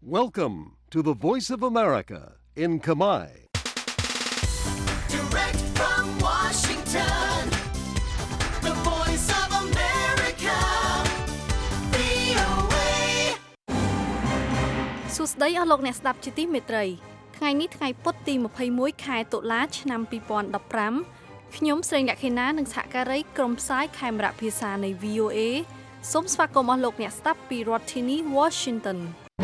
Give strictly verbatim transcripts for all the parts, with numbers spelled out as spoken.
Welcome to the Voice of America in Khmer. Direct from Washington, the Voice of America, វី អូ เอសួស្តីអស់លោកអ្នកស្ដាប់ជាទីមេត្រីថ្ងៃនេះថ្ងៃពុធទីម្ភៃមួយខែតុលាឆ្នាំពីរពាន់ដប់ប្រាំខ្ញុំស្រីលក្ខិណានិងសហការីក្រុមផ្សាយខេមរៈភាសានៃ វី អូ เอ សូមស្វាគមន៍អស់លោកអ្នកស្ដាប់ពីរដ្ឋធានី Washington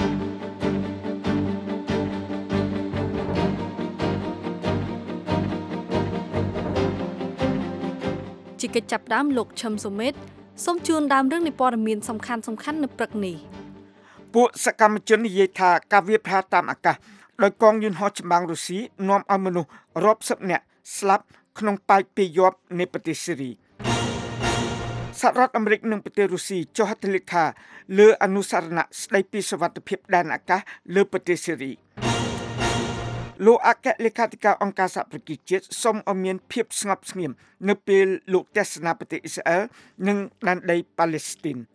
ជាកិច្ចចាប់ផ្ដើមលោកឈឹមសុមេតសូមជូនដើមរឿងនៃព័ត៌មានសំខាន់សំខាន់នៅព្រឹកនេះពួកសកម្មជននិយាយថាការវាយប្រហារតាមអាកាសដោយកងយន្តហោះចម្បាំងរុស្ស៊ីនាំឲ្យមនុស្សរាប់សិបនាក់ស្លាប់ក្នុងប៉ែកពីយប់នៃប្រទេសស៊េរីសហរដ្ឋអាមេរិកនិងប្រទេសរុស្ស៊ីចុះហត្ថលេខាលើអនុស្សរណៈស្ដីពីសុវត្ថិភាពដែនអាកាសលើប្រទេសស៊េរីលោកអគ្គលេខាធិការអង្គការសហប្រជាជាតិសូមឲ្យមានភាពស្ងប់ស្ងៀមនៅពេលលោកទស្សនាប្រទេសអ៊ីស្រាអែលនិងដែនដីប៉ាឡេស្ទីន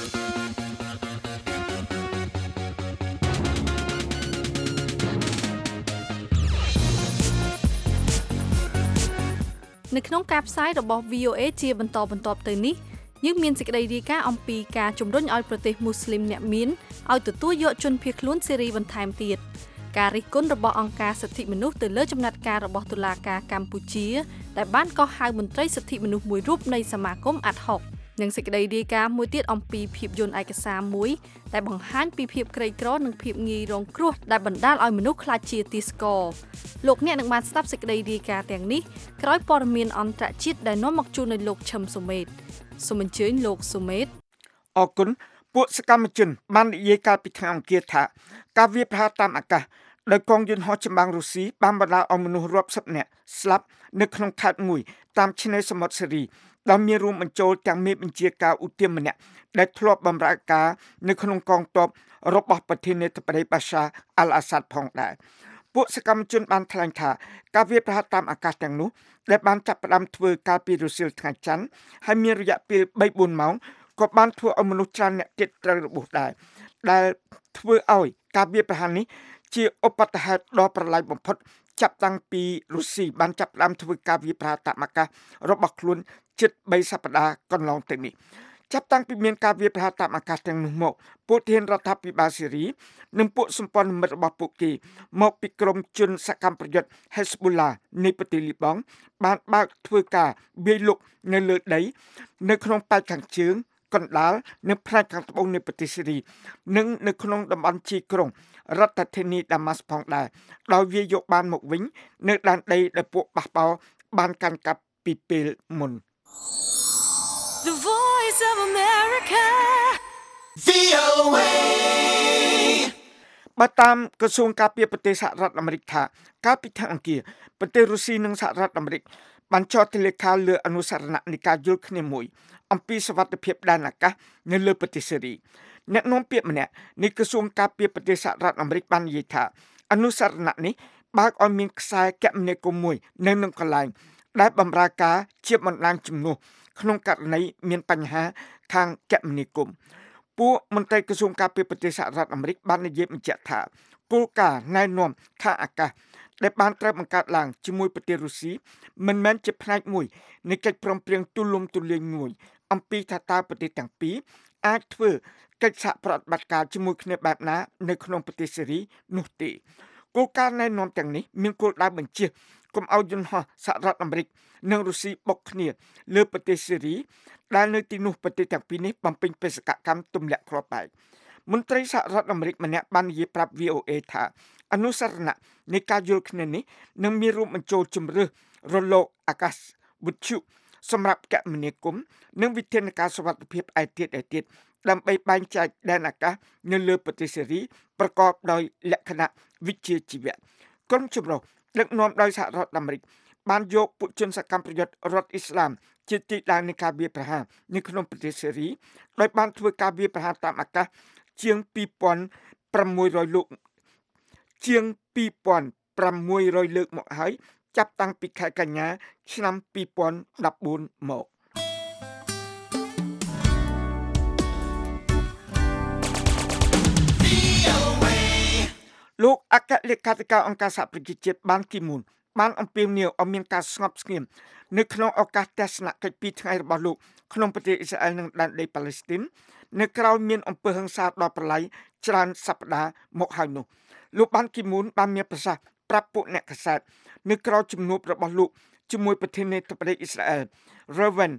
នៅក្នុងការផ្សាយរបស់ វី អូ เอ ជាបន្តបន្ទាប់ទៅនេះយើងមានសេចក្តីរាយការណ៍អំពីការជំរុញឲ្យប្រទេសមូស្លីមអ្នកមានឲ្យទទួលយកជនភៀសខ្លួនសេរីបន្ថែមទៀតការរិះគន់របស់អង្គការសិទ្ធិមនុស្សទៅលើចំណាត់ការរបស់តុលាការកម្ពុជាដែលបានកោះហៅមន្ត្រីសិទ្ធិមនុស្សមួយរូបនៃសមាគមអាត់ហុកនិងសេចក្តីរាយការណ៍មួយទៀតអំពីភាពយន្តឯកសារមួយដែលបង្ហាញពីភាពក្រីក្រនិងភាពងាយរងគ្រោះដែលបណ្ដាលឲ្យមនុស្សខ្លាចជាទីស្ករលោកអ្នកនឹងបានស្ដាប់សេចក្តីរាយការណ៍ទាំងនេះក្រោយព័ត៌មានអន្តរជាតិដែលនាំមកជូននៅលោកឈឹមសុមេតសូមអញ្ជើញលោកសុមេតអរគុណពួកសកម្មជនបាននិយាយកាលពីថ្ងៃអង្គារថាការវាយប្រហារតាមអាកាសដោយកងយន្តហោះចម្បាំងរុស្ស៊ីបានបណ្ដាលឲ្យមនុស្សរាប់សិបនាក់ស្លាប់នៅក្នុងខេត្តមួយតាមឆ្នេរសមុទ្រស៊េរីដែលមានរួមបញ្ចូលទាំងមេបញ្ជាការឧទាមម្នាក់ដែលធ្លាប់បម្រើការនៅក្នុងកងទ័ពរបស់ប្រធានាធិបតីបាសាអាល់អាសាត់ផងដែរពួកសកម្មជនបានថ្លែងថាការវាយប្រហារតាមអាកាសទាំងនោះដែលបានចាប់ផ្ដើមធ្វើកាលពីរសៀលថ្ងៃច័ន្ទហើយមានរយៈពេល បីបួន ម៉ោងក៏បានធ្វើឲ្យមនុស្សច្រើនអ្នកទៀតត្រូវរបួសដែរដែលធ្វើឲ្យការវាយប្រហារនេះជាឧបទ្ទហេតុដ៏ប្រឡាយបំផុតចាប់តាំងពីរុស្ស៊ីបានចាប់ផ្ដើមធ្វើការវាយប្រហារតាមអាកាសរបស់ខ្លួនជិតបីសប្តាហ៍កន្លងទៅនេះចាប់តាំងពីមានការវាយប្រហារតាមអាកាសទាំងនោះមកពួកធានរដ្ឋាភិបាលស៊េរីនិងពួកសម្ព័ន្ធមិត្តរបស់ពួកគេមកពីក្រុមជនសកម្មប្រយុទ្ធ Hezbollah នៃប្រទេសលីបង់បានបើកធ្វើការវាយលុកនៅលើដីនៅក្នុងប៉ែកខាងជើងកណ្ដាលនៅផ្នែកខាងត្បូងនៃប្រទេសស៊េរីនិងនៅក្នុងតំបន់ជីក្រុងរដ្ឋធានីដាម៉ាស់ផងដែរដោយវាយកបានមកវិញនៅដែនដីដែលពួកបះបោរបានកាន់កាប់ពីពេលមុន The Voice of America, វី អូ เอបើតាមក្រសួងការពារប្រទេសសហរដ្ឋអាមេរិកថាកាលពីថ្ងៃអង្គារប្រទេសរុស្ស៊ីនិងសហរដ្ឋអាមេរិកបានចុះហត្ថលេខាលើអនុស្សរណៈនៃការយល់គ្នាមួយអំពីសវត្ថិភាពដែនអាកាសនៅលើប្រទេសស៊េរីអ្នកនាំពាក្យម្នាក់នៃក្រសួងការពារប្រទេសសហរដ្ឋអាមេរិកបាននិយាយថាអនុស្សរណៈនេះបើកឲ្យមានខ្សែគមនាគមន៍មួយនៅនឹងកន្លែងដែលបម្រើការជាបណ្ដាញជំនួសក្នុងករណីមានបញ្ហាខាងគមនាគមន៍ពួកមន្ត្រីក្រសួងការពារប្រទេសសហរដ្ឋអាមេរិកបាននិយាយបញ្ជាក់ថាគោលការណ៍ណែនាំខាងអាកាសដែលបានត្រូវបង្កើតឡើងជាមួយប្រទេសរុស្ស៊ីមិនមែនជាផ្នែកមួយនៃកិច្ចព្រមព្រៀងទូលំទូលាយមួយអំពីថាតើប្រទេសទាំងពីរអាចធ្វើកិច្ចសហប្រតិបត្តិការជាមួយគ្នាបែបណានៅក្នុងប្រទេសស៊េរីនោះទេគោលការណ៍ណែនាំទាំងនេះមានគោលដៅបញ្ជាកុំឲ្យយន្តហោះសហរដ្ឋអាមេរិកនិងរុស្ស៊ីបុកគ្នាលើប្រទេសស៊េរីដែលនៅទីនោះប្រទេសទាំងពីរនេះបំពេញបេសកកម្មទម្លាក់គ្រាប់បែកមន្ត្រីសហរដ្ឋអាមេរិកម្នាក់បាននិយាយប្រាប់ វី អូ เอ ថាអនុស្សរណៈនៃការយល់គ្នានេះនឹងមានរួមបញ្ចូលជំរឿសរលកអាកាសវិទ្យុសម្រាប់គមនាគមន៍និងវិធានការសុវត្ថិភាពឯទៀតឯទៀតដើម្បីបែងចែកដែនអាកាសនៅលើប្រទេសស៊េរីប្រកបដោយលក្ខណៈវិជ្ជាជីវៈក្រុមចម្រុះដឹកនាំដោយសហរដ្ឋអាមេរិកបានយកពួកជនសកម្មប្រយុទ្ធរដ្ឋអ៊ីស្លាមជាទីតាំងនៃការវាយប្រហារនៅក្នុងប្រទេសស៊េរីដោយបានធ្វើការវាយប្រហារតាមអាកាសជាងពីរពាន់ប្រាំមួយរយលោកជាងពីរពាន់ប្រាំមួយរយលើកមកហើយចាប់តាំងពីខែកញ្ញាឆ្នាំពីរពាន់ដប់បួនមកវី អូ เอលោកអគ្គលេខាធិការអង្គការសហប្រជាជាតិបានគីមូនបានអំពាវនាវឲ្យមានការស្ងប់ស្ងៀមនៅក្នុងឱកាសទស្សនកិច្ចពីរថ្ងៃរបស់លោកក្នុងប្រទេសអ៊ីស្រាអែលនិងដែនដីប៉ាឡេស្ទីននៅក្រៅមានអំពើហិង្សាដល់ប្រឡាយច្រើនសប្តាហ៍មកហើយនោះលោកបានគីមូនបានមានប្រសាសន៍ប្រាប់ពួកអ្នកកាសែតនៅក្រៅជំនួបរបស់លោកជាមួយប្រធានាធិបតីអ៊ីស្រាអែល Reuven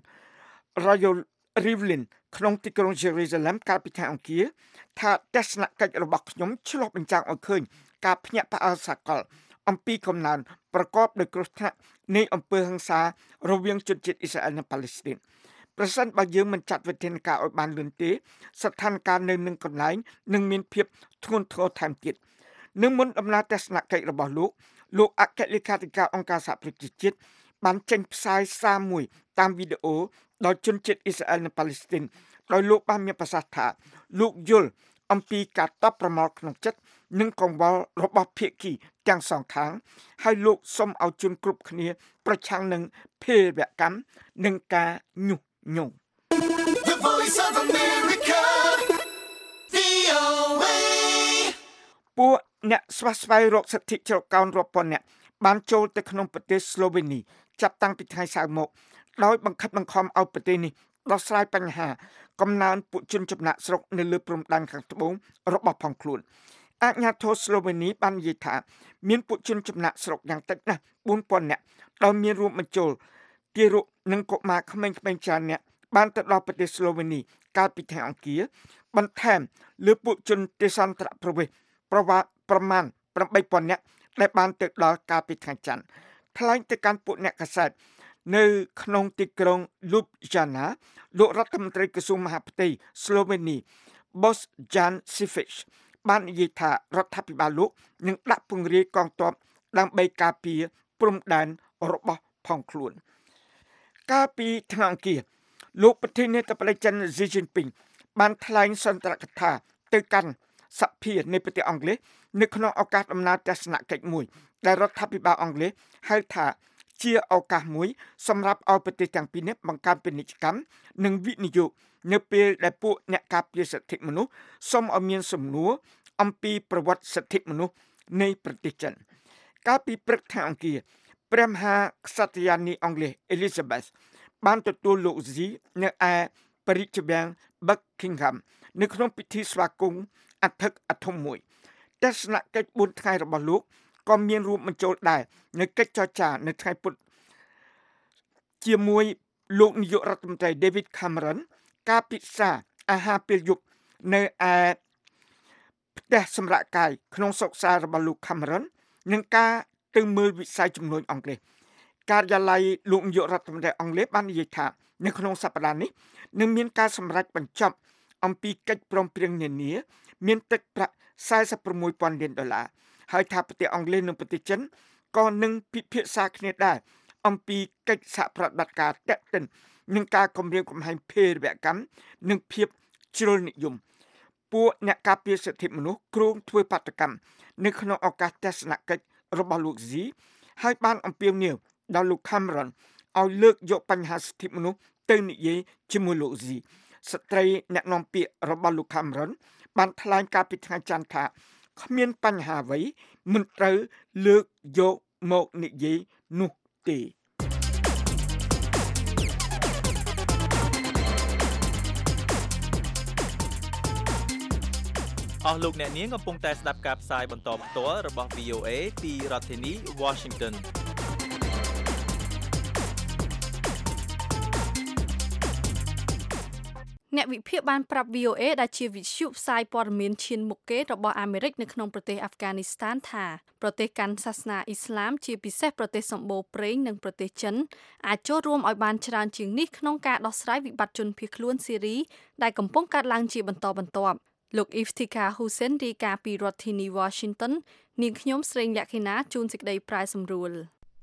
Rivlin ក្នុងទីក្រុង Jerusalem កាលពីថ្ងៃអង្គារថាទស្សនកិច្ចរបស់ខ្ញុំឆ្លុះបញ្ចាំងឲ្យឃើញការភ្ញាក់ផ្អើលសកលអំពីកំណើនប្រកបដោយគ្រោះថ្នាក់នៃអំពើហិង្សារវាងជនជាតិអ៊ីស្រាអែលនិងប៉ាឡេស្ទីនប្រសិនបើយើងមិនចាត់វិធានការឲ្យបានលឿនទេស្ថានភាពនៅនឹងកន្លែងនឹងមានភាពធ្ងន់ធ្ងរថែមទៀតនឹងមុនដំណើរទស្សនកិច្ចរបស់លោកលោកអគ្គលេខាធិការអង្គការសហប្រជាជាតិបានចេញផ្សាយសារមួយតាមវីដេអូដល់ជនជាតិអ៊ីស្រាអែលនិងប៉ាឡេស្ទីនដោយលោកបានមានប្រសាសន៍ថាលោកយល់អំពីការតបប្រមល់ក្នុងចិត្តនិងកង្វល់របស់ភាគីទាំងសងខាងហើយលោកសូមឲ្យជនគ្រប់គ្នាប្រឆាំងនឹងភេរវកម្មនិងការញុះញង់ The Voice of America វី អូ เอពួកអ្នកស្វះស្វែងរកសិទ្ធិជ្រកកោនរាប់ពាន់នាក់បានចូលទៅក្នុងប្រទេសស្លូវេនីចាប់តាំងពីថ្ងៃសៅរ៍មកដោយបង្ខិតបង្ខំឲ្យប្រទេសនេះដោះស្រាយបញ្ហាកំណើនពួកជនចំណាក់ស្រុកនៅលើព្រំដែនខាងត្បូងរបស់ផងខ្លួនអាជ្ញាធរស្លូវេនីបាននិយាយថាមានពួកជនចំណាក់ស្រុកយ៉ាងតិចណាស់បួនពាន់នាក់ដោយមានរួមបញ្ចូលទារកនិងកុមារក្មេងៗច្រើននាក់បានទៅដល់ប្រទេសស្លូវេនីកាលពីថ្ងៃអង្គារបន្ថែមលើពួកជនទេសន្តរប្រវេសន៍ប្រវត្តិប្រមាណប្រាំបីពាន់នាក់ដែលបានទៅដល់កាលពីថ្ងៃច័ន្ទថ្លែងទៅកាន់ពួកអ្នកកាសែតនៅក្នុងទីក្រុង Ljubljana លោករដ្ឋមន្ត្រីក្រសួងមហាផ្ទៃស្លូវេនី Božidar Šifić បាននិយាយថារដ្ឋាភិបាលលោកនឹងដាក់ពង្រាយកងទ័ពដើម្បីការពារព្រំដែនរបស់ផងខ្លួនកាលពីថ្ងៃអង្គារលោកប្រធានាធិបតីចិន Xi Jinping បានថ្លែងសន្ទរកថាទៅកាន់សភានៃប្រទេសអង់គ្លេសនៅក្នុងឱកាសដំណើរទស្សនកិច្ចមួយដែលរដ្ឋាភិបាលអង់គ្លេសហៅថាជាឱកាសមួយសម្រាប់ឲ្យប្រទេសទាំងពីរនេះបង្កើនពាណិជ្ជកម្មនិងវិនិយោគនៅពេលដែលពួកអ្នកការពារសិទ្ធិមនុស្សសូមឲ្យមានសំណួរអំពីប្រវត្តិសិទ្ធិមនុស្សនៃប្រទេសចិនកាលពីព្រឹកថ្ងៃអង្គារព្រះមហាក្សត្រិយានីអង់គ្លេស Elizabeth បានទទួលលោក Xi នៅឯព្រះរាជវាំង Buckingham នៅក្នុងពិធីស្វាគមន៍អធិកអធមមួយទស្សនកិច្ចបួនថ្ងៃរបស់លោកក៏មានរួមបញ្ចូលដែរនៅកិច្ចចរចានៅថ្ងៃពុធជាមួយលោកនាយករដ្ឋមន្ត្រី David Cameron ការពិសាអាហារពេលយប់នៅឯផ្ទះសម្រាប់កាយក្នុងសុកសារបស់លោក Cameron និងការទៅមើលវិស័យជំនួយអង់គ្លេសការិយាល័យលោកនាយករដ្ឋមន្ត្រីអង់គ្លេសបាននិយាយថានៅក្នុងសប្តាហ៍នេះនឹងមានការសម្រេចបញ្ចប់អំពីកិច្ចព្រមព្រៀងនានាមានទឹកប្រាក់សែសិប៦ពាន់លានដុល្លារហើយថាប្រទេសអង់គ្លេសនិងប្រទេសចិនក៏នឹងពិភាក្សាគ្នាដែរអំពីកិច្ចសហប្រតិបត្តិការតេតិននឹងការគម្រាមកំហែងភេរវកម្មនិងភាពជ្រុលនិយមពួកអ្នកការពារសិទ្ធិមនុស្សគ្រោងធ្វើបាតកម្មនៅក្នុងឱកាសទស្សនកិច្ចរបស់លោក Xi ហើយបានអំពាវនាវដល់លោក Cameron ឲ្យលើកយកបញ្ហាសិទ្ធិមនុស្សទៅនិយាយជាមួយលោក Xi ស្ត្រីអ្នកនាំពាក្យរបស់លោក Cameron បានថ្លែងកាលពីថ្ងៃច័ន្ទថាគ្មានបញ្ហាអ្វីមិនត្រូវលើកយកមកនិយាយនោះទេអស់លោកអ្នកនាងកំពុងតែស្ដាប់ការផ្សាយបន្តផ្ទាល់របស់ វី អូ អេ ពីរដ្ឋធានី Washington អ្នកវិភាគបានប្រាប់ វី អូ អេ ដែលជាវិទ្យុផ្សាយព័ត៌មានឈានមុខគេរបស់អាមេរិកនៅក្នុងប្រទេសអាហ្វហ្គានីស្ថានថាប្រទេសកាន់សាសនាអ៊ីស្លាមជាពិសេសប្រទេសសម្បូរព្រេងនិងប្រទេសចិនអាចចូលរួមឲ្យបានច្រើនជាងនេះក្នុងការដោះស្រាយវិបត្តិជនភៀសខ្លួនស៊េរីដែលកំពុងកើតឡើងជាបន្តបន្ទាប់លោក Iftikhar Hussain រាយការណ៍ពីរដ្ឋធានី Washington នាងខ្ញុំស្រីលក្ខិណាជួនសេចក្តីប្រាយសម្រួល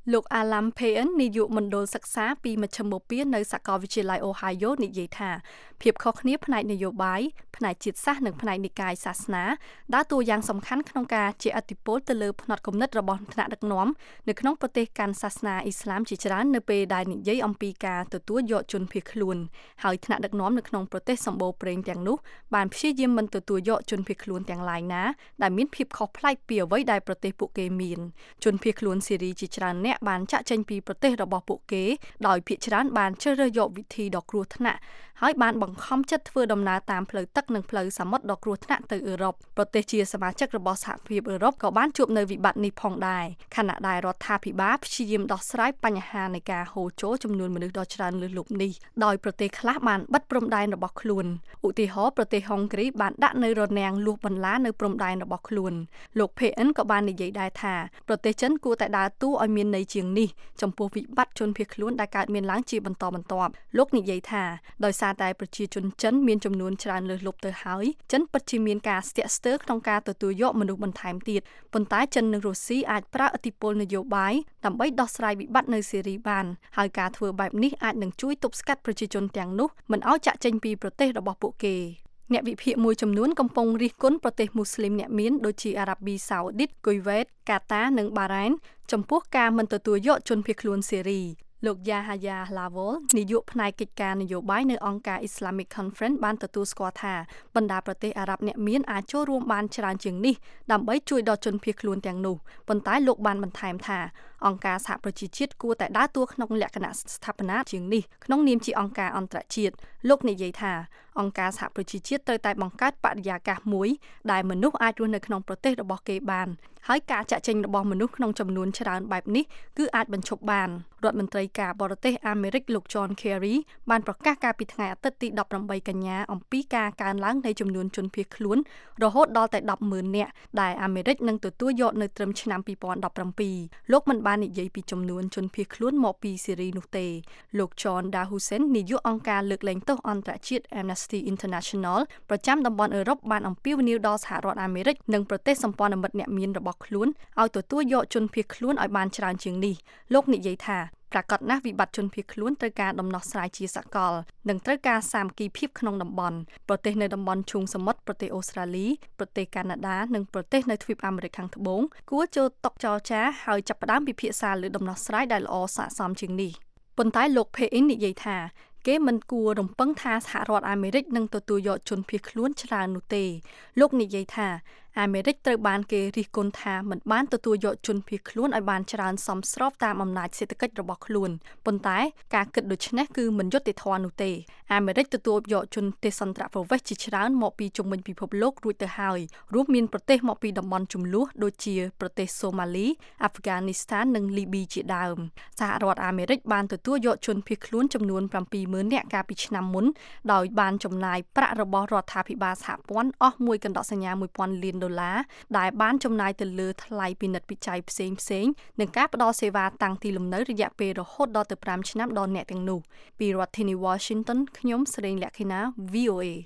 លោក Alam Payne នាយកមណ្ឌលសិក្សាពីមជ្ឈមបូព៌ានៅសាកលវិទ្យាល័យ Ohio និយាយថាភាពខុសគ្នាផ្នែកនយោបាយផ្នែកជាតិសាសន៍និងផ្នែកនិកាយសាសនាដើរតួយ៉ាងសំខាន់ក្នុងការជះឥទ្ធិពលទៅលើផ្នត់គំនិតរបស់ថ្នាក់ដឹកនាំនៅក្នុងប្រទេសកាន់សាសនាអ៊ីស្លាមជាច្រើននៅពេលដែលនិយាយអំពីការទទួលយកជនភៀសខ្លួនហើយថ្នាក់ដឹកនាំនៅក្នុងប្រទេសសម្បូរព្រេងទាំងនោះបានព្យាយាមមិនទទួលយកជនភៀសខ្លួនទាំងឡាយណាដែលមានភាពខុសប្លែកពីអ្វីដែលប្រទេសពួកគេមានជនភៀសខ្លួនសេរីជាច្រើនអ្នកបានចាក់ចេញពីប្រទេសរបស់ពួកគេដោយភាគច្រើនបានជ្រើសរើសយកវិធីដ៏គ្រោះថ្នាក់ហើយបានបង្ខំចិត្តធ្វើដំណើរតាមផ្លូវទឹកនិងផ្លូវសមុទ្រដ៏គ្រោះថ្នាក់ទៅអឺរ៉ុបប្រទេសជាសមាជិករបស់សហភាពអឺរ៉ុបក៏បានជួបនៅវិបត្តិនេះផងដែរខណៈដែលរដ្ឋាភិបាលព្យាយាមដោះស្រាយបញ្ហានៃការហូរចូលចំនួនមនុស្សដ៏ច្រើនលើសលប់នេះដោយប្រទេសខ្លះបានបិទព្រំដែនរបស់ខ្លួនឧទាហរណ៍ប្រទេសហុងគ្រីបានដាក់នៅរនាំងលួសបន្លានៅព្រំដែនរបស់ខ្លួនលោក Payne ក៏បាននិយាយដែរថាប្រទេសចិនគួរតែដើរតួឲ្យមានន័យជាងនេះចំពោះវិបត្តិជនភៀសខ្លួនដែលកើតមានឡើងជាបន្តបន្ទាប់លោកនិយាយថាដោយសារតែប្រជាជនចិនមានចំនួនច្រើនលើសលប់ទៅហើយចិនពិតជាមានការស្ទាក់ស្ទើរក្នុងការទទួលយកមនុស្សបន្ថែមទៀតប៉ុន្តែចិននិងរុស្ស៊ីអាចប្រើឥទ្ធិពលនយោបាយដើម្បីដោះស្រាយវិបត្តិនៅសេរីបានហើយការធ្វើបែបនេះអាចនឹងជួយទប់ស្កាត់ប្រជាជនទាំងនោះមិនឲ្យចាក់ចេញពីប្រទេសរបស់ពួកគេអ្នកវិភាគមួយចំនួនកំពុងរិះគន់ប្រទេសមូស្លីមអ្នកមានដូចជាអារ៉ាប៊ីសាអូឌីត គុយវ៉េត កាតានិងបារ៉ែនចំពោះការមិនទទួលយកជនភៀសខ្លួនសេរីលោក Yahya Lawal នាយកផ្នែកកិច្ចការនយោបាយនៅអង្គការ Islamic Conference បានទទួលស្គាល់ថាបណ្ដាប្រទេសអារ៉ាប់អ្នកមានអាចចូលរួមបានច្រើនជាងនេះដើម្បីជួយដល់ជនភៀសខ្លួនទាំងនោះប៉ុន្តែលោកបានបន្ថែមថាអង្គការសហប្រជាជាតិគួរតែដើរតួក្នុងលក្ខណៈស្ថាបនាជាងនេះក្នុងនាមជាអង្គការអន្តរជាតិលោកនិយាយថាអង្គការសហប្រជាជាតិត្រូវតែបង្កើតបរិយាកាសមួយដែលមនុស្សអាចរស់នៅក្នុងប្រទេសរបស់គេបានហើយការចាក់ចេញរបស់មនុស្សក្នុងចំនួនច្រើនបែបនេះគឺអាចបញ្ឈប់បានរដ្ឋមន្ត្រីការបរទេសអាមេរិកលោក John Kerry បានប្រកាសកាលពីថ្ងៃអាទិត្យទីដប់ប្រាំបីកញ្ញាអំពីការកើនឡើងនៃចំនួនជនភៀសខ្លួនរហូតដល់តែ ដប់ម៉ឺន នាក់ដែលអាមេរិកនឹងទទួលយកនៅត្រឹមឆ្នាំពីរពាន់ដប់ប្រាំពីរលោកមិនបាននិយាយពីចំនួនជនភៀសខ្លួនមកពីសេរីនោះទេលោក John Dahousen នាយកអង្គការលើកលែងទោសអន្តរជាតិ Amnesty International ប្រចាំតំបន់អឺរ៉ុបបានអំពាវនាវដល់សហរដ្ឋអាមេរិកនិងប្រទេសសម្ព័ន្ធមិត្តអ្នកមានរបស់ខ្លួនឲ្យទទួលយកជនភៀសខ្លួនឲ្យបានច្រើនជាងនេះលោកនិយាយថាប្រាកដណាស់វិបត្តិជនភៀសខ្លួនត្រូវការដំណោះស្រាយជាសកលនិងត្រូវការសាមគ្គីភាពក្នុងតំបន់ប្រទេសនៅតំបន់ឈូងសមុទ្រប្រទេសអូស្ត្រាលីប្រទេសកាណាដានិងប្រទេសនៅទ្វីបអាមេរិកខាងត្បូងគួរចូលតុចរចាហើយចាប់ផ្ដើមពិភាក្សាលើដំណោះស្រាយដែលល្អស័ក្តិសមជាងនេះប៉ុន្តែលោក Payne និយាយថាគេមិនគួររំពឹងថាសហរដ្ឋអាមេរិកនឹងទទួលយកជនភៀសខ្លួនច្រើននោះទេលោកនិយាយថាអាមេរិកត្រូវបានគេរិះគន់ថាមិនបានទទួលយកជនភៀសខ្លួនឲ្យបានច្រើនសមស្របតាមអំណាចសេដ្ឋកិច្ចរបស់ខ្លួនប៉ុន្តែការគិតដូច្នេះគឺមិនយុត្តិធម៌នោះទេអាមេរិកទទួលយកជនទេសន្តរប្រវេសន៍ជាច្រើនមកពីជុំវិញពិភពលោករួចទៅហើយរួមមានប្រទេសមកពីតំបន់ជម្លោះដូចជាប្រទេសសូម៉ាលីអាហ្វហ្គានីស្ថាននិងលីប៊ីជាដើមសហរដ្ឋអាមេរិកបានទទួលយកជនភៀសខ្លួនចំនួនប្រាំពីរម៉ឺននាក់កាលពីឆ្នាំមុនដោយបានចំណាយប្រាក់របស់រដ្ឋាភិបាលសហព័ន្ធអស់មួយកណ្ដកសញ្ញាមួយពាន់លានដុល្លារដែលបានចំណាយទៅលើថ្លៃពិនិត្យវិจัยផ្សេងផ្សេងនិងការផ្ដល់សេវាតាំងទីលំនៅរយៈពេលរហូតដល់ទៅប្រាំឆ្នាំដល់អ្នកទាំងនោះពីរដ្ឋធានី Washington ខ្ញុំសេរីលក្ខិណា វី អូ เอ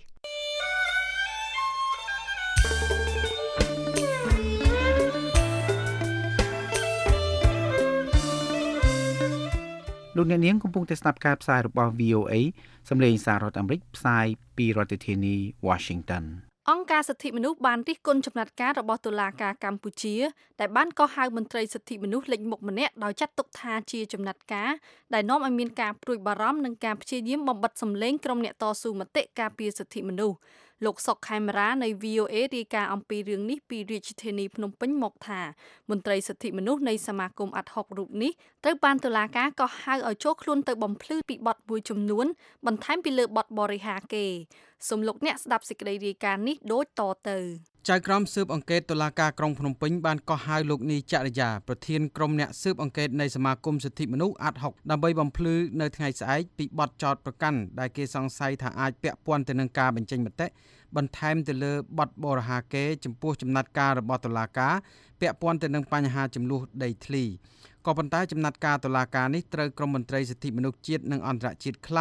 លោកអ្នកនាងកំពុងតែស្ដាប់ការផ្សាយរបស់ វី អូ เอ សម្លេងសាររដ្ឋអាមេរិកផ្សាយពីរដ្ឋធានី Washington អង្គការសិទ្ធិមនុស្សបានរិះគន់ចំណាត់ការរបស់តុលាការកម្ពុជាដែលបានកោះហៅមន្ត្រីសិទ្ធិមនុស្សលេខមុខម្នាក់ដោយចាត់ទុកថាជាចំណាត់ការដែលនាំឲ្យមានការព្រួយបារម្ភនិងការព្យាយាមបំបិទសម្លេងក្រុមអ្នកតស៊ូមតិការពារសិទ្ធិមនុស្សលោកសុកខេមរានៃ វី អូ เอ រាយការណ៍អំពីរឿងនេះពីរាជធានីភ្នំពេញមកថាមន្ត្រីសិទ្ធិមនុស្សនៃសមាគមអាត់ហុករូបនេះត្រូវបានតុលាការកោះហៅឲ្យចូលខ្លួនទៅបំភ្លឺពីបទមួយចំនួនបន្ថែមពីលើបទបរិហាគេសូមលោកអ្នកស្ដាប់សេចក្តីរាយការណ៍នេះដូចតទៅចៅក្រមស៊ើបអង្កេតតុលាការក្រុងភ្នំពេញបានកោះហៅលោកនីចរិយាប្រធានក្រុមអ្នកស៊ើបអង្កេតនៃសមាគមសិទ្ធិមនុស្សអាត់ហុកដើម្បីបំភ្លឺនៅថ្ងៃស្អែកពីបទចោទប្រកាន់ដែលគេសង្ស័យថាអាចពាក់ព័ន្ធទៅនឹងការបញ្ចេញមតិបន្ថែមទៅលើបទបរិហាកេចំពោះចំណាត់ការរបស់តុលាការពាក់ព័ន្ធទៅនឹងបញ្ហាចំនួនដីធ្លីក៏ប៉ុន្តែចំណាត់ការតុលាការនេះត្រូវក្រុមមន្ត្រីសិទ្ធិមនុស្សជាតិនិងអន្តរជាតិខ្លះ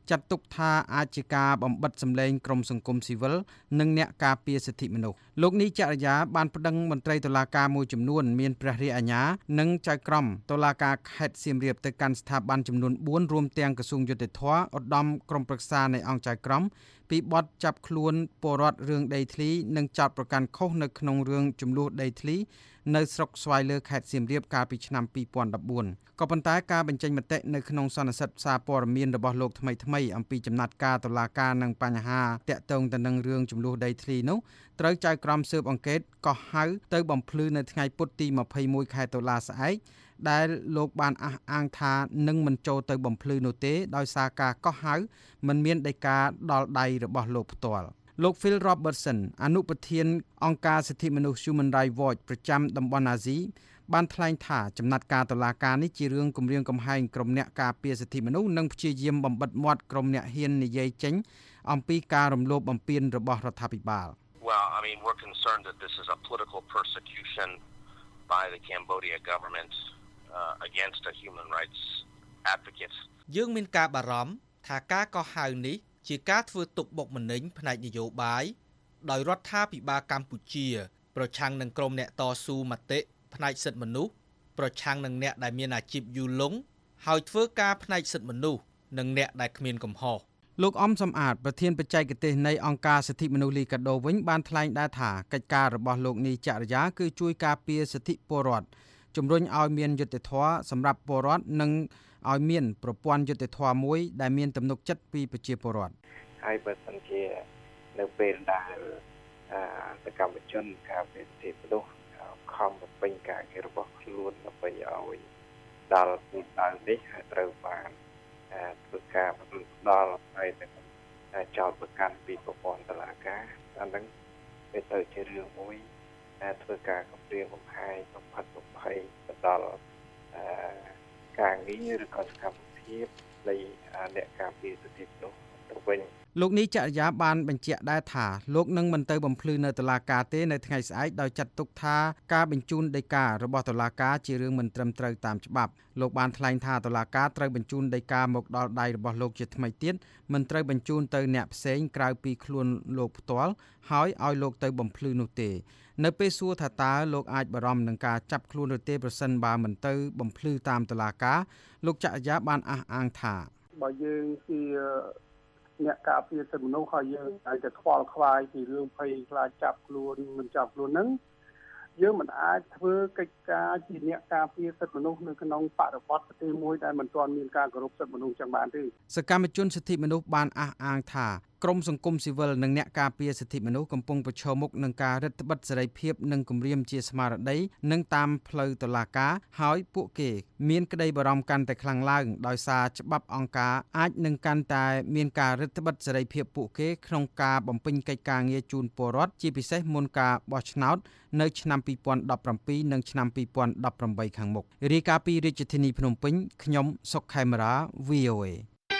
ចាត់ទុកថាអាចជាការបំបិទសម្លេងក្រុមសង្គមស៊ីវិលនិងអ្នកការពារសិទ្ធិមនុស្សលោកនេះចរិយាបានប្តឹងមន្ត្រីតុលាការមួយចំនួនមានព្រះរាជអាជ្ញានិងចៅក្រមតុលាការខេត្តសៀមរាបទៅកាន់ស្ថាប័នចំនួនបួនរួមទាំងក្រសួងយុតិធម៌ឧត្តមក្រុមប្រឹក្សានៃអង្គចៅក្រមពីបទចាប់ខ្លួនពលរដ្ឋរឿងដីធ្លីនិងចោទប្រកាន់ខុសនៅក្នុងរឿងចំនួនដីធ្លីនៅស្រុកស្វាយលើខេត្តសៀមរាបកាលពីឆ្នាំពីរពាន់ដប់បួនក៏ប៉ុន្តែការបញ្ចេញមតិនៅក្នុងសន្និសីទសារព័ត៌មានរបស់លោកថ្មីថ្មីអំពីចំណាត់ការតុលាការនិងបញ្ហាតាក់ទងទៅនឹងរឿងចំនួនដីធ្លីនោះត្រូវចៅក្រមស៊ើបអង្កេតកោះហៅទៅបំភ្លឺនៅថ្ងៃពុធទីម្ភៃមួយខែតុលាស្អែកដែលលោកបានអះអាងថានឹងមិនចូលទៅបំភ្លឺនោះទេដោយសារការកោះហៅមិនមានដីកាដល់ដៃរបស់លោកផ្ទាល់លោក Phil Robertson អនុប្រធានអង្គការសិទ្ធិមនុស្ស Human Rights Watch ប្រចាំតំបន់អាស៊ីបានថ្លែងថាចំណាត់ការតុលាការនេះជារឿងគំរាមកំហែងក្រុមអ្នកការពារសិទ្ធិមនុស្សនិងព្យាយាមបំបិទមាត់ក្រុមអ្នកហ៊ាននិយាយចេញអំពីការរំលោភបំពានរបស់រដ្ឋាភិបាល Well, I mean, we're concerned that this is a political persecution by the Cambodia government uh, against a human rights advocate. យើងមានការបារម្ភថាការកោះហៅនេះជាការធ្វើទុកបុកម្នេញផ្នែកនយោបាយដោយរដ្ឋាភិបាលកម្ពុជាប្រឆាំងនឹងក្រុមអ្នកតស៊ូមតិផ្នែកសិទ្ធិមនុស្សប្រឆាំងនឹងអ្នកដែលមានអាជីពយូរលង់ហើយធ្វើការផ្នែកសិទ្ធិមនុស្សនិងអ្នកដែលគ្មានកំហុសលោកអំសំអាតប្រធានបច្ចេកទេសនៃអង្គការសិទ្ធិមនុស្សលីកាដូវិញបានថ្លែងដែរថាកិច្ចការរបស់លោកនីចរិយាគឺជួយការពារសិទ្ធិពលរដ្ឋជំរុញឲ្យមានយុត្តិធម៌សម្រាប់ពលរដ្ឋនិងឲ្យមានប្រព័ន្ធយុត្តិធម៌មួយដែលមានទំនុកចិត្តពីប្រជាពលរដ្ឋហើយបើសិនជានៅពេលដែលសកម្មជនការពារសិទ្ធិមនុស្សខំបំពេញការងាររបស់ខ្លួនដើម្បីឲ្យដល់ពីដល់នេះហើយត្រូវបានធ្វើការបន្តដល់ហើយនឹងចោទប្រកាន់ពីប្រព័ន្ធតុលាការអាហ្នឹងវាទៅជារឿងមួយដែលធ្វើការគំរាមកំហែងបំផិតបំភ័យទៅដល់ការងារឬក៏សកម្មភាពនៃអ្នកការពារសិទ្ធិមនុស្សទៅវិញលោកនេះចរិយាបានបញ្ជាក់ដែរថាលោកនឹងមិនទៅបំភ្លឺនៅតុលាការទេនៅថ្ងៃស្អែកដោយចាត់ទុកថាការបញ្ជូនដីការបស់តុលាការជារឿងមិនត្រឹមត្រូវតាមច្បាប់លោកបានថ្លែងថាតុលាការត្រូវបញ្ជូនដីកាមកដល់ដៃរបស់លោកជាថ្មីទៀតមិនត្រូវបញ្ជូនទៅអ្នកផ្សេងក្រៅពីខ្លួនលោកផ្ទាល់ហើយឲ្យលោកទៅបំភ្លឺនោះទេនៅពេលសួរថាតើលោកអាចបារម្ភនឹងការចាប់ខ្លួនឬទេប្រសិនបើមិនទៅបំភ្លឺតាមតុលាការលោកចរិយាបានអះអាងថាបើយើងជាអ្នកការពារសិទ្ធិមនុស្សហើយយើងអាចទៅខ្វល់ខ្វាយពីរឿងភ័យខ្លាចចាប់ខ្លួនមិនចាប់ខ្លួនហ្នឹងយើងមិនអាចធ្វើកិច្ចការជាអ្នកការពារសិទ្ធិមនុស្សនៅក្នុងបរិបទប្រទេសមួយដែលមិនទាន់មានការគោរពសិទ្ធិមនុស្សចឹងបានទេសកម្មជនសិទ្ធិមនុស្សបានអះអាងថាក្រមសង្គមស៊ីវិលនិងអ្នកការពារសិទ្ធិមនុស្សកំពុងប្រឈមមុខនឹងការរឹតបន្តឹងសេរីភាពនិងគំរាមជាស្មារតីនិងតាមផ្លូវតុលាការហើយពួកគេមានក្តីបារម្ភកាន់តែខ្លាំងឡើងដោយសារច្បាប់អង្គការអាចនឹងកាន់តែមានការរឹតបន្តឹងសេរីភាពពួកគេក្នុងការបំពេញកិច្ចការងារជូនពលរដ្ឋជាពិសេសមុនការបោះឆ្នោតនៅឆ្នាំពីរពាន់ដប់ប្រាំពីរនិងឆ្នាំពីរពាន់ដប់ប្រាំបីខាងមុខរាយការណ៍ពីរាជធានីភ្នំពេញខ្ញុំសុកខេមរា វី អូ អេ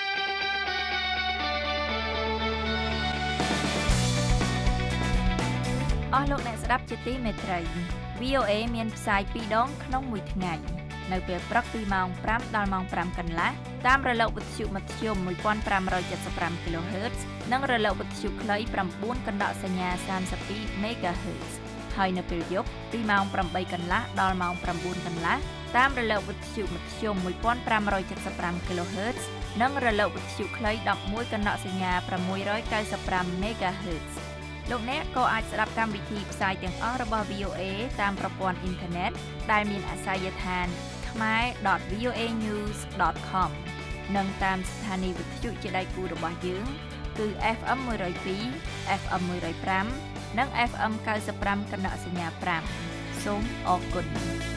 អស់លោកអ្នកស្ដាប់ជាទីមេត្រី វី អូ អេ មានផ្សាយពីរដងក្នុងមួយថ្ងៃនៅពេលព្រឹកពីម៉ោងប្រាំដល់ម៉ោងប្រាំកន្លះតាមរលកវិទ្យុមធ្យមមួយពាន់ប្រាំរយเจ็ดสิบห้า kHz និងរលកវិទ្យុខ្លី៩កណ្ដកសញ្ញាសាមសិបពីរ MHz ហើយនៅពេលយប់ពីម៉ោងប្រាំបីកន្លះដល់ម៉ោងប្រាំបួនកន្លះតាមរលកវិទ្យុមធ្យមមួយពាន់ប្រាំរយเจ็ดสิบห้า kHz និងរលកវិទ្យុខ្លីដប់មួយកណ្ដកសញ្ញាប្រាំមួយរយเก้าสิบห้า MHzលោកអ្នកក៏អាចស្ដាប់កម្មវិធីផ្សាយទាំងអស់របស់ វី អូ អេ តាមប្រព័ន្ធអ៊ីនធឺណិតដែលមានអាសយដ្ឋាន khmer dot v o a news dot com និងតាមស្ថានីយ៍វិទ្យុជាដៃគូរបស់យើងគឺ เอฟ เอ็ม one oh two เอฟ เอ็ม one oh five និង เอฟ เอ็ม ninety-five កណ្ដកសញ្ញាfiveសូមអរគុណ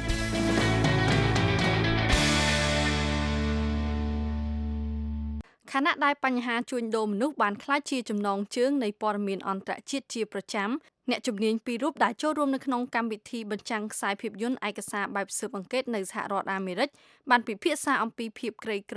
ខណៈដែលបញ្ហាជួញដូរមនុស្សបានក្លាយជាចំណងជើងនៃព័ត៌មានអន្តរជាតិជាប្រចាំអ្នកជំនាញពីររូបដែលចូលរួមនៅក្នុងកម្មវិធីបញ្ចាំងខ្សែភាពយន្តឯកសារបែបស៊ើបអង្កេតនៅសហរដ្ឋអាមេរិកបានពិភាក្សាអំពីភាពក្រីក្រ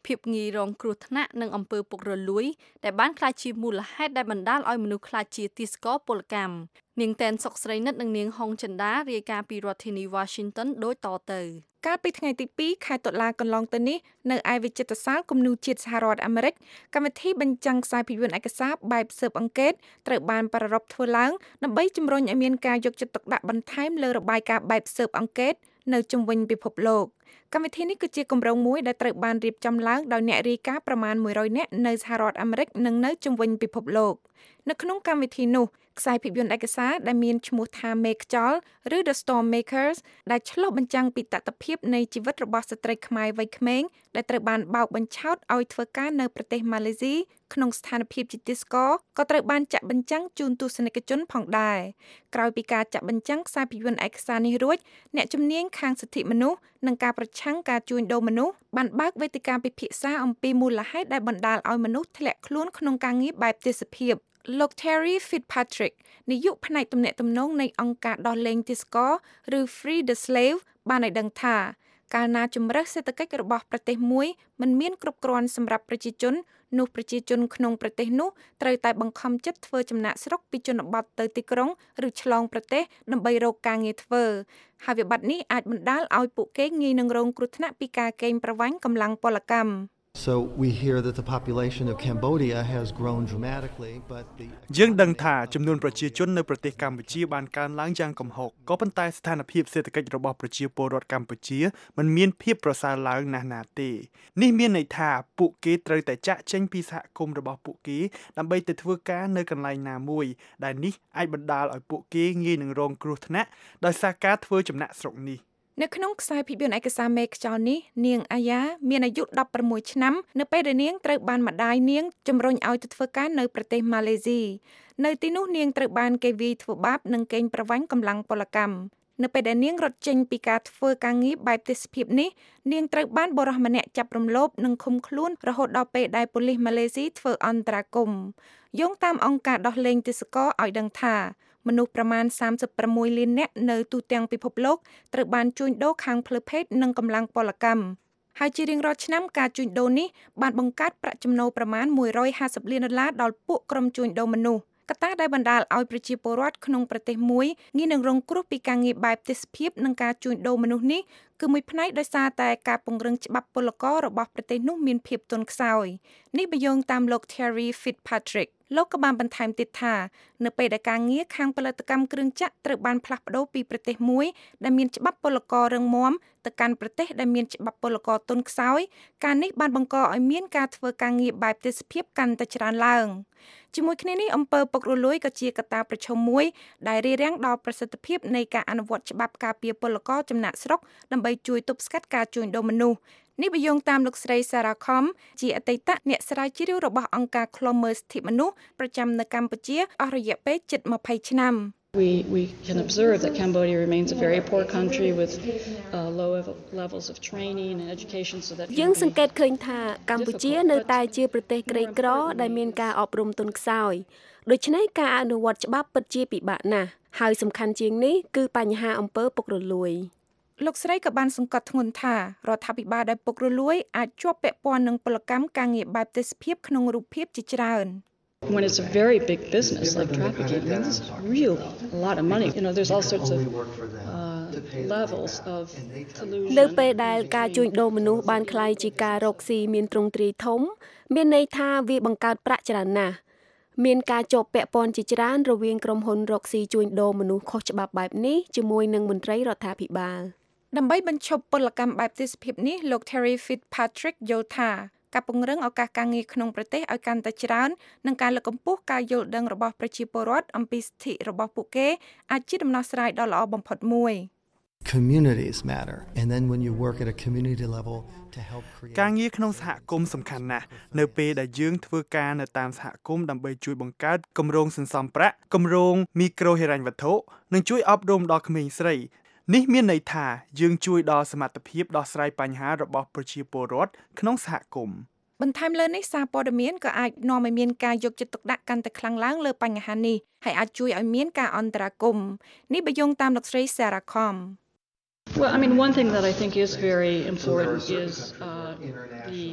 ភាពងាយរងគ្រោះថ្នាក់និងអំពើពុករលួយដែលបានក្លាយជាមូលហេតុដែលបណ្ដាលឲ្យមនុស្សក្លាយជាទាស្ករពលកម្មនាងតែនសុកស្រីនិតនិងនាងហុងចិន្តារាយការណ៍ពីរដ្ឋធានី Washington ដូចតទៅកាលពីថ្ងៃទីពីរខែតុលាកន្លងទៅនេះនៅឯវិចិត្រសាលគំនូរជាតិសហរដ្ឋអាមេរិកកម្មវិធីបញ្ចាំងខ្សែភាពយន្តឯកសារបែបស៊ើបអង្កេតត្រូវបានប្រារព្ធធ្វើឡើងដើម្បីជំរុញឲ្យមានការយកចិត្តទុកដាក់បន្ថែមលើរបាយការណ៍បែបស៊ើបអង្កេតនៅជុំវិញពិភពលោកកម្មវិធីនេះគឺជាគម្រោងមួយដែលត្រូវបានរៀបចំឡើងដោយអ្នករាយការណ៍ប្រមាណមួយរយនាក់នៅសហរដ្ឋអាមេរិកនិងនៅជុំវិញពិភពលោកនៅក្នុងកម្មវិធីនោះខ្សែភាពយន្តឯកសារដែលមានឈ្មោះថាមេខ្យល់ឬ The Storm Makers ដែលឆ្លុះបញ្ចាំងពីតថភាពនៃជីវិតរបស់ស្ត្រីខ្មែរវ័យក្មេងដែលត្រូវបានបោកបញ្ឆោតឲ្យធ្វើការនៅប្រទេសម៉ាឡេស៊ីក្នុងស្ថានភាពជាទាស្ករក៏ត្រូវបានចាក់បញ្ចាំងជូនទស្សនិកជនផងដែរក្រោយពីការចាក់បញ្ចាំងខ្សែភាពយន្តឯកសារនេះរួចអ្នកជំនាញខាងសិទ្ធិមនុស្សនិងការប្រឆាំងការជួញដូរមនុស្សបានបើកវេទិកាពិភាក្សាអំពីមូលហេតុដែលបណ្ដាលឲ្យមនុស្សធ្លាក់ខ្លួនក្នុងការងារបែបទេសភាពលោក Terry Fitzpatrick នាយកផ្នែកទំនាក់ទំនងនៃអង្គការដោះលែងទាស្ករឬ Free the Slave បានឲ្យដឹងថាកាលណាជំរើសសេដ្ឋកិច្ចរបស់ប្រទេសមួយមិនមានគ្រប់គ្រាន់សម្រាប់ប្រជាជននោះប្រជាជនក្នុងប្រទេសនោះត្រូវតែបង្ខំចិត្តធ្វើចំណាកស្រុកពីជនបទទៅទីក្រុងឬឆ្លងប្រទេសដើម្បីរកការងារធ្វើហើយវិបត្តិនេះអាចបណ្ដាលឲ្យពួកគេងាយនឹងរងគ្រោះថ្នាក់ពីការកេងប្រវ័ញ្ចកម្លាំងពលកម្ម So we hear that the population of Cambodia has grown dramatically but the យើងដឹងថាចំនួនប្រជាជននៅប្រទេសកម្ពុជាបានកើនឡើងយ៉ាងគំហុកក៏ប៉ុន្តែស្ថានភាពសេដ្ឋកិច្ចរបស់ប្រជាពលរដ្ឋកម្ពុជាមិនមានភាពប្រសើរឡើងណាស់ណាទេនេះមានន័យថាពួកគេត្រូវតែចាក់ចេញពីសហគមន៍របស់ពួកគេដើម្បីទៅធ្វើការនៅកន្លែងណាមួយដែលនេះអាចបណ្ដាលឲ្យពួកគេងាយនឹងរងគ្រោះថ្នាក់ដោយសារការធ្វើចំណាកស្រុកនេះនៅក្នុងខ្សែភាពយន្តឯកសារមេខ្យល់នេះនាងអាយ៉ាមានអាយុដប់ប្រាំមួយឆ្នាំនៅពេលដែលនាងត្រូវបានម្ដាយនាងជំរុញឲ្យទៅធ្វើការនៅប្រទេសម៉ាឡេស៊ីនៅទីនោះនាងត្រូវបានគេវាយធ្វើបាបនិងកេងប្រវ័ញ្ចកម្លាំងពលកម្មនៅពេលដែលនាងរត់ចេញពីការធ្វើការងារបែបទេសភាពនេះនាងត្រូវបានបុរសម្នាក់ចាប់រំលោភនិងឃុំខ្លួនរហូតដល់ពេលដែលប៉ូលីសម៉ាឡេស៊ីធ្វើអន្តរាគមន៍យោងតាមអង្គការដោះលែងទាស្ករឲ្យដឹងថាមនុស្សប្រមាណសាមសិបប្រាំមួយលាននាក់នៅទូទាំងពិភពលោកត្រូវបានជួញដូរខាងផ្លូវភេទនិងកម្លាំងពលកម្មហើយជារៀងរាល់ឆ្នាំការជួញដូរនេះបានបង្កើតប្រាក់ចំណូលប្រមាណមួយរយហាសិបលានដុល្លារដល់ពួកក្រុមជួញដូរមនុស្សកត្តាដែលបណ្ដាលឲ្យប្រជាពលរដ្ឋក្នុងប្រទេសមួយងាយនឹងរងគ្រោះពីការងារបែបទេសភាពនិងការជួញដូរមនុស្សនេះគឺមួយផ្នែកដោយសារតែការពង្រឹងច្បាប់ពលកររបស់ប្រទេសនោះមានភាពទន់ខ្សោយនេះបញ្យងតាមលោក Terry Fitzpatrick លោកក៏បានបន្ថែមទៀតថានៅពេលដែលការងារខាងផលិតកម្មគ្រឿងចក្រត្រូវបានផ្លាស់ប្ដូរពីប្រទេសមួយដែលមានច្បាប់ពលកររឹងមាំទៅកាន់ប្រទេសដែលមានច្បាប់ពលករទន់ខ្សោយការនេះបានបង្កឲ្យមានការធ្វើការងារបែបទេសភាពកាន់តែច្រើនឡើងជាមួយគ្នានេះអំពើពុករលួយក៏ជាកត្តាប្រឈមមួយដែលរារាំងដល់ប្រសិទ្ធភាពនៃការអនុវត្តច្បាប់ការពារពលករចំណាក់ស្រុកដើម្បីជួយទប់ស្កាត់ការជួញដូរមនុស្សនេះបញ្យងតាមលោកស្រី Sarah Khom ជាអតីតអ្នកស្រាវជ្រាវរបស់អង្គការឃ្លាំមើលសិទ្ធិមនុស្សប្រចាំនៅកម្ពុជាអស់រយៈពេលជិតยี่สิบឆ្នាំ We we can observe that Cambodia remains a very poor country with uh, low levels of training and education so that យើងសង្កេតឃើញថាកម្ពុជានៅតែជាប្រទេសក្រីក្រដែលមានការអប់រំទន់ខ្សោយដូច្នេះការអនុវត្តច្បាប់ពិតជាពិបាកណាស់ហើយសំខាន់ជាងនេះគឺបញ្ហាអំពើពុករលួយលោកស្រីក៏បានសង្កត់ធ្ងន់ថារដ្ឋាភិបាលដែលពុករលួយអាចជាប់ពាក់ព័ន្ធនឹងពលកម្មការងារបែបទេសភាពក្នុងរូបភាពជាច្រើន When it's a very big business like trafficking, I mean, this is really a lot of money. You know, there's all sorts of uh, levels of collusion. នៅពេលដែលការជួញដូរមនុស្សបានក្លាយជាការរកស៊ីមានទ្រង់ទ្រាយធំមានន័យថាវាបង្កើតប្រាក់ច្រើនណាស់មានការជាប់ពាក់ព័ន្ធជាច្រើនរវាងក្រុមហ៊ុនរកស៊ីជួញដូរមនុស្សខុសច្បាប់បែបនេះជាមួយនឹងមន្ត្រីរដ្ឋាភិបាលដើម្បីបញ្ឈប់ពលកម្មបែបទេសភាពនេះលោក Terry Fitzpatrick យល់ថាការពង្រឹងឱកាសការងារក្នុងប្រទេសឲ្យកាន់តែច្រើននិងការលើកកម្ពស់ការយល់ដឹងរបស់ប្រជាពលរដ្ឋអំពីសិទ្ធិរបស់ពួកគេអាចជាដំណោះស្រាយដ៏ល្អបំផុតមួយ Communities matter and then when you work at a community level to help create ការងារក្នុងសហគមន៍សំខាន់ណាស់នៅពេលដែលយើងធ្វើការនៅតាមសហគមន៍ដើម្បីជួយបង្កើតគម្រោងសន្សំប្រាក់គម្រោងមីក្រូហិរញ្ញវត្ថុនិងជួយអប់រំដល់ក្មេងស្រីនេះមានន័យថាយើងជួយដល់សមត្ថភាពដោះស្រាយបញ្ហារបស់ប្រជាពលរដ្ឋក្នុងសហគមន៍បន្ថែមលើនេះសារព័ត៌មានក៏អាចនាំឲ្យមានការយកចិត្តទុកដាក់កាន់តែខ្លាំងឡើងលើបញ្ហានេះហើយអាចជួយឲ្យមានការអន្តរាគមន៍នេះបញ្យងតាមលោកស្រី Sarah Khom Well, I mean, one thing that I think is very important is uh, the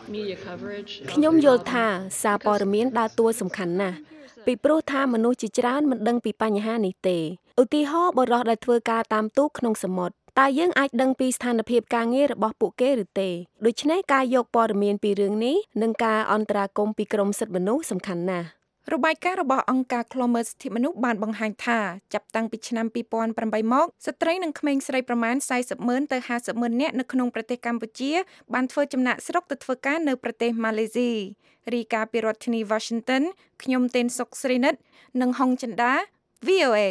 media coverage ខ្ញុំយល់ថាសារព័ត៌មានដើរតួសំខាន់ណាស់ពីព្រោះថាមនុស្សជាច្រើនមិនដឹងពីបញ្ហានេះទេឧទាហរណ៍បរិសុទ្ធដែលធ្វើការតាមទូកក្នុងសមុទ្រតើយើងអាចដឹងពីស្ថានភាពការងាររបស់ពួកគេឬទេដូច្នេះការយកព័ត៌មានពីរឿងនេះនិងការអន្តរាគមន៍ពីក្រមសិទ្ធិមនុស្សសំខាន់ណាស់របាយការណ៍របស់អង្គការឃ្លាំមើលសិទ្ធិមនុស្សបានបង្ហាញថាចាប់តាំងពីឆ្នាំពីរពាន់ប្រាំបីមកស្ត្រីនិងក្មេងស្រីប្រមាណสี่สิบម៉ឺនទៅห้าสิบម៉ឺននាក់នៅក្នុងប្រទេសកម្ពុជាបានធ្វើចំណាកស្រុកទៅធ្វើការនៅប្រទេសម៉ាឡេស៊ីរីកាពីរដ្ឋធានី Washington ខ្ញុំទេនសុកស្រីនិតនិងហុងចិន្តា V O A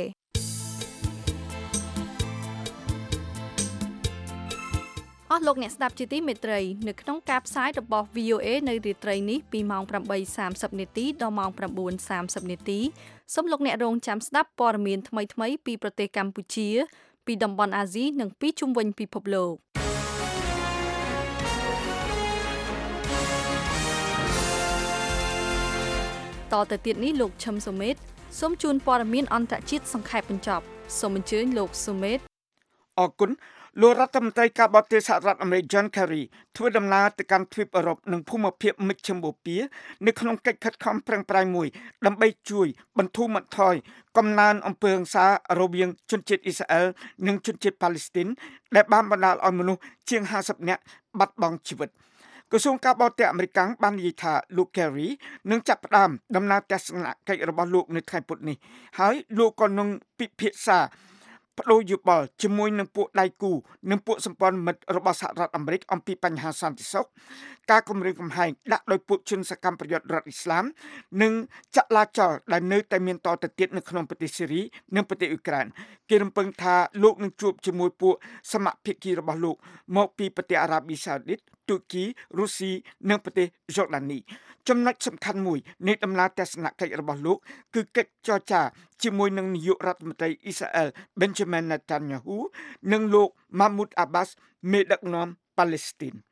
អស់លោកអ្នកស្ដាប់ជាទីមេត្រីនៅក្នុងការផ្សាយរបស់ V O A នៅរាត្រីនេះពីម៉ោងeight thirtyនាទីដល់ម៉ោងnine thirtyនាទីសូមលោកអ្នករងចាំស្ដាប់ព័ត៌មានថ្មីៗពីប្រទេសកម្ពុជាពីតំបន់អាស៊ីនិងពីជុំវិញពិភពលោកតទៅទៀតនេះលោកឈឹមសុមេតសូមជូនព័ត៌មានអន្តរជាតិសង្ខេបបញ្ចប់សូមអញ្ជើញលោកសុមេតអរគុណលោករដ្ឋមន្ត្រីការបរទេសសហរដ្ឋអាមេរិក John Kerry ធ្វើដំណើរទៅកាន់ទ្វីបអឺរ៉ុបនិងភូមិភាគមជ្ឈិមបូព៌ានៅក្នុងកិច្ចខិតខំប្រឹងប្រែងមួយដើម្បីជួយបន្ធូរបន្ថយកំណើនអំពើហិង្សារវាងជនជាតិអ៊ីស្រាអែលនិងជនជាតិប៉ាឡេស្ទីនដែលបានបណ្ដាលឲ្យមនុស្សជាងห้าสิบនាក់បាត់បង់ជីវិតក្រសួងការបរទេសអាមេរិកបាននិយាយថាលោក Kerry នឹងចាប់ផ្ដើមដំណើរទស្សនកិច្ចរបស់លោកនៅថ្ងៃពុធនេះហើយលោកក៏នឹងពិភាក្សាបដូរយោបល់ជាមួយនឹងពួកដៃគូនិងពួកសម្ព័ន្ធមិត្តរបស់សហរដ្ឋអាមេរិកអំពីបញ្ហាសន្តិសុខការគម្រាមកំហែងដាក់ដោយពួកជនសកម្មប្រយុទ្ធរដ្ឋអ៊ីស្លាមនិងចលាចលដែលនៅតែមានតទៅទៀតនៅក្នុងប្រទេសសេរីនិងប្រទេសអ៊ុយក្រែនគេរំពឹងថាលោកនឹងជួបជាមួយពួកសមភាគីរបស់លោកមកពីប្រទេសអារ៉ាប៊ីសាអូឌីតទូគីរុស្ស៊ីនិងប្រទេសយ៉ូដានីចំណុចសំខាន់មួយនៃដំណើរទស្សនកិច្ចរបស់លោកគឺកិច្ចចរចាជាមួយនឹងនាយករដ្ឋមន្ត្រីអ៊ីស្រាអែល Benjamin Netanyahu និងលោក Mahmoud Abbas មេដឹកនាំប៉ាឡេស្ទីន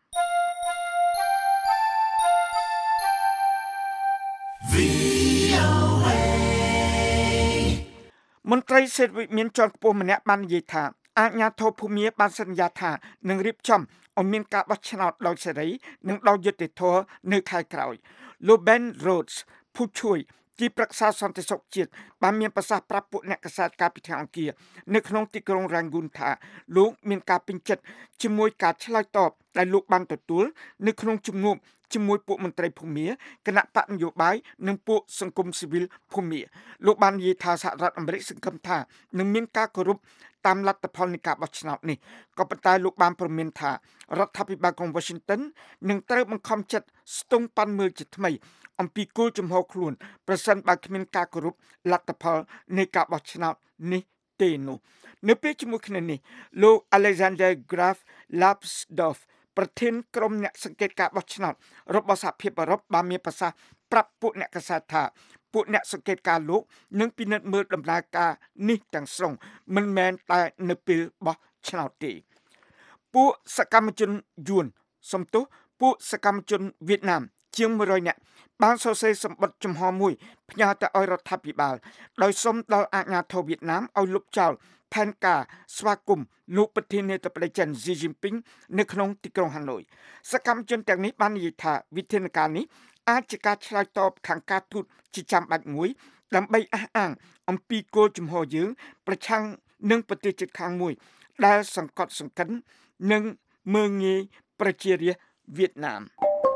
មន្ត្រីសេដ្ឋវិមានជាន់ខ្ពស់ម្នាក់បាននិយាយថាអាជ្ញាធរភូមាបានសន្យាថានឹងរៀបចំឲ្យមានការបោះឆ្នោតដោយសេរីនិងដោយយុត្តិធម៌នៅខែក្រោយលោក Ben Rhodes ผู้ช่วยទីប្រឹក្សាសន្តិសុខជាតិបានមានប្រសាសន៍ប្រាប់ពួកអ្នកកាសែតកាលពីថ្ងៃអង្គារនៅក្នុងទីក្រុង Rangoon ថាលោកមានការពេញចិត្តជាមួយការឆ្លើយតបដែលលោកបានទទួលនៅក្នុងជំនួបជាមួយពួកមន្ត្រីភូមាគណៈបកនយោបាយនិងពួកសង្គមស៊ីវិលភូមាលោកបាននិយាយថាសហរដ្ឋអាមេរិកសង្ឃឹមថានឹងមានការគោរពតាមលទ្ធផលនៃការបោះឆ្នោតនេះក៏ប៉ុន្តែលោកបានប្រមានថារដ្ឋាភិបាលក្រុង Washington នឹងត្រូវបង្ខំចិត្តស្ទង់ប៉ាន់មើលជាថ្មីអំពីគោលជំហរខ្លួនប្រសិនបើគ្មានការគោរពលទ្ធផលនៃការបោះឆ្នោតនេះទេនោះនៅពេលជាមួយគ្នានេះលោក Alexander Graf Lambsdorff ប្រធានក្រុមអ្នកសង្កេតការបោះឆ្នោតរបស់សហភាពអឺរ៉ុបបានមានប្រសាសន៍ប្រាប់ពួកអ្នកកាសែតថាពួកអ្នកសង្កេតការលោកនឹងពិនិត្យមើលដំណើរការនេះទាំងស្រុងមិនមែនតែនៅពេលបោះឆ្នោតទេពួកសកម្មជនយួនសំទោសពួកសកម្មជនវៀតណាមជាងone hundredនាក់បានសរសេរសម្បត្តិចំហមួយផ្ញើទៅឲ្យរដ្ឋាភិបាលដោយសុំដល់អាជ្ញាធរវៀតណាមឲ្យលុបចោលផែនការស្វាគមន៍លោកប្រធានាធិបតីចិន Xi Jinping នៅក្នុងទីក្រុងហាណូយសកម្មជនទាំងនេះបាននិយាយថាវិធានការនេះអាចជាការឆ្លើយតបខាងការទូតជាចាំបាច់មួយដើម្បីអះអាងអំពីគោលជំហរយើងប្រឆាំងនឹងប្រទេសជិតខាងមួយដែលសង្កត់សង្កិននិងមើងងាយប្រជារាស្ត្រវៀតណាម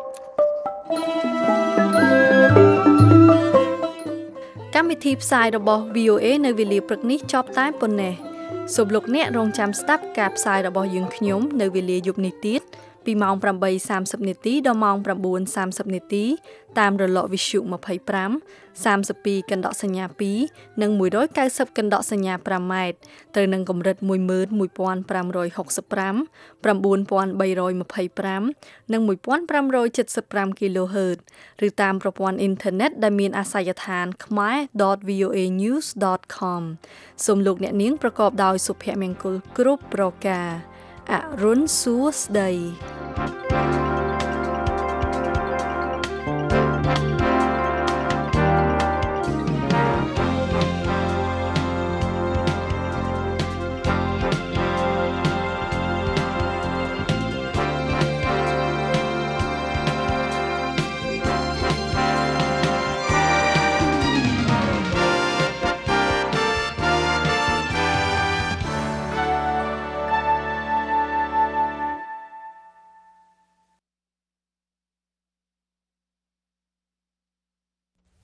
កម្មវិធីផ្សាយរបស់ V O A នៅវេលាព្រឹកនេះចប់តែប៉ុណ្ណេះសូមលោកអ្នករងចាំស្ដាប់ការផ្សាយរបស់យើងខ្ញុំនៅវេលាយប់នេះទៀតពីម៉ោងeight thirtyនាទីដល់ម៉ោងnine thirtyនាទីតាមរលកវិទ្យុtwenty-five, thirty-twoកណ្ដកសញ្ញាtwoនិងone ninetyកណ្ដកសញ្ញាfiveម៉ែត្រត្រូវនឹងកម្រិតone one five six five, nine three two fiveនិងfifteen seventy-five គីឡូហឺតឬតាមប្រព័ន្ធអ៊ីនធឺណិតដែលមានអាសយដ្ឋាន khmae dot v o a news dot com សូមលោកអ្នកនាងប្រកបដោយសុភមង្គលគ្រប់ប្រការអរុនសួស្តី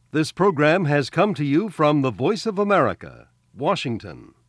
This program has come to you from the Voice of America, Washington.